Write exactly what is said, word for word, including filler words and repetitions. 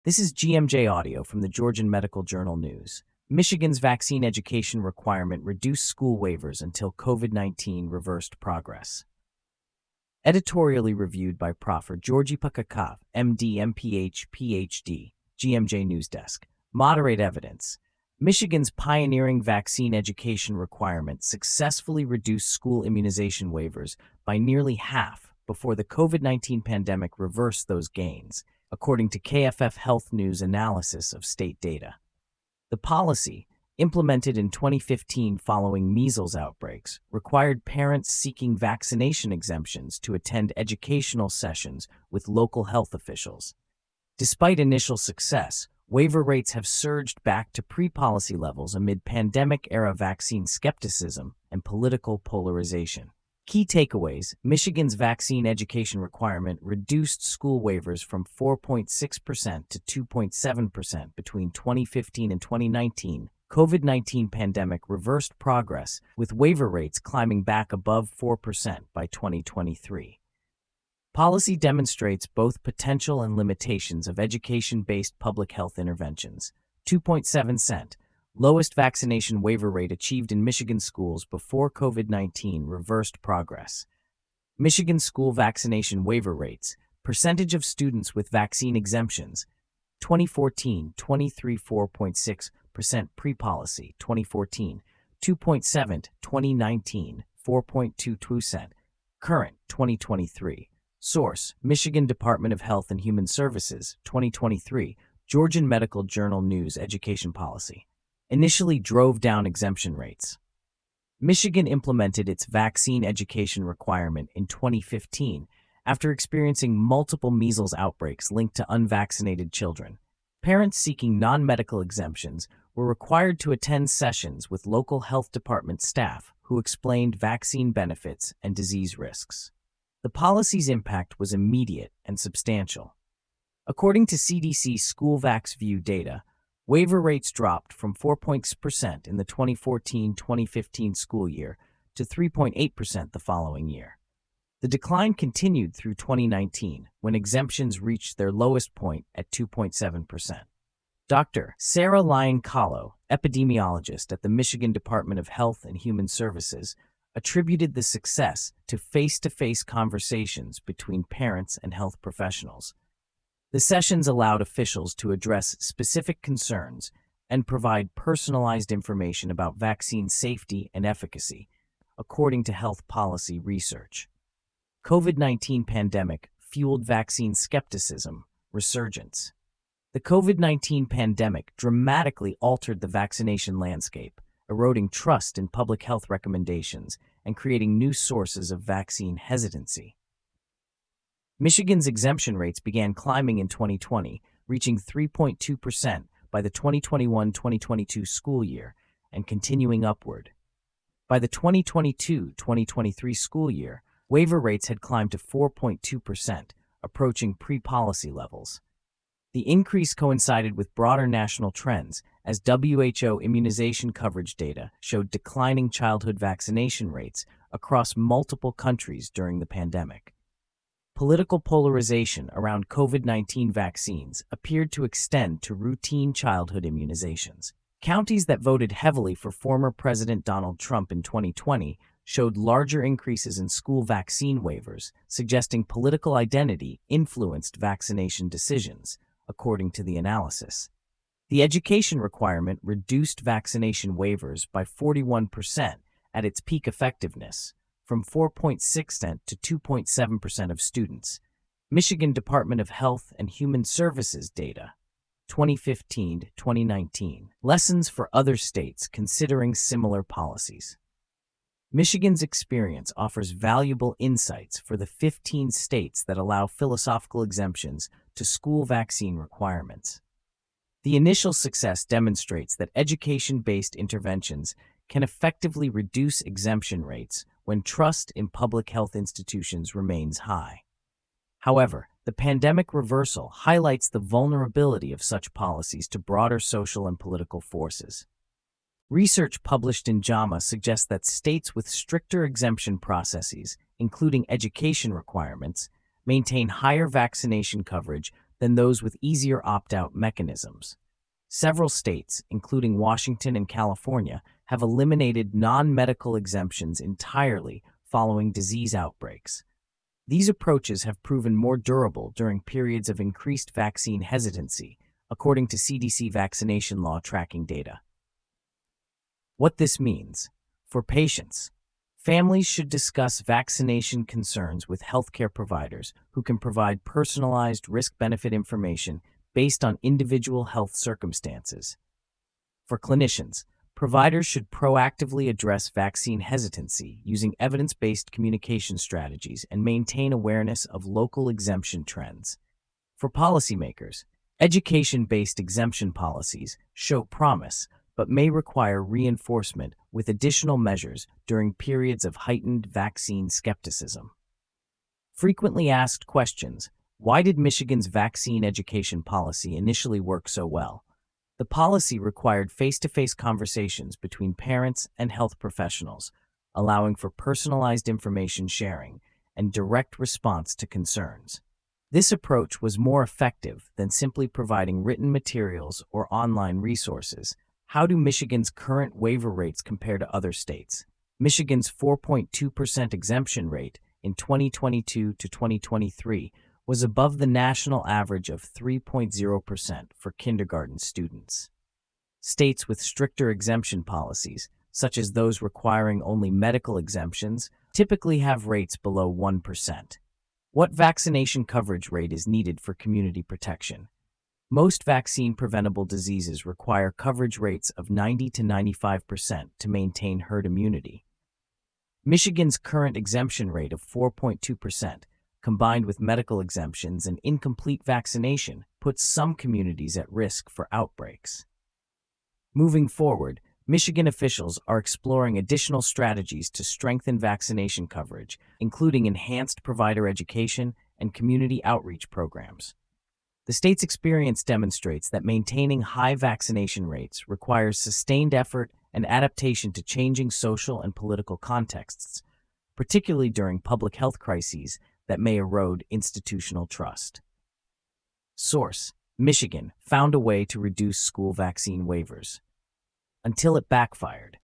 This is G M J Audio from the Georgian Medical Journal News. Michigan's vaccine education requirement reduced school waivers until COVID nineteen reversed progress. Editorially reviewed by Professor Georgi Pakakov, M D, M P H, P H D, G M J News Desk. Moderate evidence. Michigan's pioneering vaccine education requirement successfully reduced school immunization waivers by nearly half before the COVID nineteen pandemic reversed those gains, according to K F F Health News analysis of state data. The policy, implemented in twenty fifteen following measles outbreaks, required parents seeking vaccination exemptions to attend educational sessions with local health officials. Despite initial success, waiver rates have surged back to pre-policy levels amid pandemic-era vaccine skepticism and political polarization. Key takeaways: Michigan's vaccine education requirement reduced school waivers from four point six percent to two point seven percent between twenty fifteen and twenty nineteen. COVID nineteen pandemic reversed progress, with waiver rates climbing back above four percent by twenty twenty-three. Policy demonstrates both potential and limitations of education-based public health interventions. two point seven percent. Lowest vaccination waiver rate achieved in Michigan schools before COVID nineteen reversed progress. Michigan school vaccination waiver rates, percentage of students with vaccine exemptions, twenty fourteen, twenty-three point four percent percent pre-policy, twenty fourteen, two point seven, twenty nineteen, four point two two percent, current, twenty twenty-three. Source: Michigan Department of Health and Human Services, twenty twenty-three, Georgian Medical Journal News. Education policy initially drove down exemption rates. Michigan implemented its vaccine education requirement in twenty fifteen after experiencing multiple measles outbreaks linked to unvaccinated children. Parents seeking non-medical exemptions were required to attend sessions with local health department staff who explained vaccine benefits and disease risks. The policy's impact was immediate and substantial. According to C D C SchoolVaxView data, waiver rates dropped from four point six percent in the twenty fourteen twenty fifteen school year to three point eight percent the following year. The decline continued through twenty nineteen, when exemptions reached their lowest point at two point seven percent. Doctor Sarah Lyon-Kahlo, epidemiologist at the Michigan Department of Health and Human Services, attributed the success to face-to-face conversations between parents and health professionals. The sessions allowed officials to address specific concerns and provide personalized information about vaccine safety and efficacy, according to health policy research. COVID nineteen pandemic fueled vaccine skepticism resurgence. The COVID nineteen pandemic dramatically altered the vaccination landscape, eroding trust in public health recommendations and creating new sources of vaccine hesitancy. Michigan's exemption rates began climbing in twenty twenty, reaching three point two percent by the twenty twenty-one twenty twenty-two school year and continuing upward. By the twenty twenty-two twenty twenty-three school year, waiver rates had climbed to four point two percent, approaching pre-policy levels. The increase coincided with broader national trends, as W H O immunization coverage data showed declining childhood vaccination rates across multiple countries during the pandemic. Political polarization around COVID nineteen vaccines appeared to extend to routine childhood immunizations. Counties that voted heavily for former President Donald Trump in twenty twenty showed larger increases in school vaccine waivers, suggesting political identity influenced vaccination decisions, according to the analysis. The education requirement reduced vaccination waivers by forty-one percent at its peak effectiveness, from four point six percent to two point seven percent of students. Michigan Department of Health and Human Services data, twenty fifteen to twenty nineteen. Lessons for other states considering similar policies. Michigan's experience offers valuable insights for the fifteen states that allow philosophical exemptions to school vaccine requirements. The initial success demonstrates that education-based interventions can effectively reduce exemption rates when trust in public health institutions remains high. However, the pandemic reversal highlights the vulnerability of such policies to broader social and political forces. Research published in JAMA suggests that states with stricter exemption processes, including education requirements, maintain higher vaccination coverage than those with easier opt-out mechanisms. Several states, including Washington and California, have eliminated non-medical exemptions entirely following disease outbreaks. These approaches have proven more durable during periods of increased vaccine hesitancy, according to C D C vaccination law tracking data. What this means for patients. Families should discuss vaccination concerns with healthcare providers who can provide personalized risk-benefit information based on individual health circumstances. For clinicians, providers should proactively address vaccine hesitancy using evidence-based communication strategies and maintain awareness of local exemption trends. For policymakers, education-based exemption policies show promise, but may require reinforcement with additional measures during periods of heightened vaccine skepticism. Frequently asked questions: why did Michigan's vaccine education policy initially work so well? The policy required face-to-face conversations between parents and health professionals, allowing for personalized information sharing and direct response to concerns. This approach was more effective than simply providing written materials or online resources. How do Michigan's current waiver rates compare to other states? Michigan's four point two percent exemption rate in twenty twenty-two to twenty twenty-three was above the national average of three point zero percent for kindergarten students. States with stricter exemption policies, such as those requiring only medical exemptions, typically have rates below one percent. What vaccination coverage rate is needed for community protection? Most vaccine-preventable diseases require coverage rates of ninety to ninety-five percent to maintain herd immunity. Michigan's current exemption rate of four point two percent, combined with medical exemptions and incomplete vaccination, puts some communities at risk for outbreaks. Moving forward, Michigan officials are exploring additional strategies to strengthen vaccination coverage, including enhanced provider education and community outreach programs. The state's experience demonstrates that maintaining high vaccination rates requires sustained effort and adaptation to changing social and political contexts, particularly during public health crises that may erode institutional trust. Source: Michigan found a way to reduce school vaccine waivers until it backfired.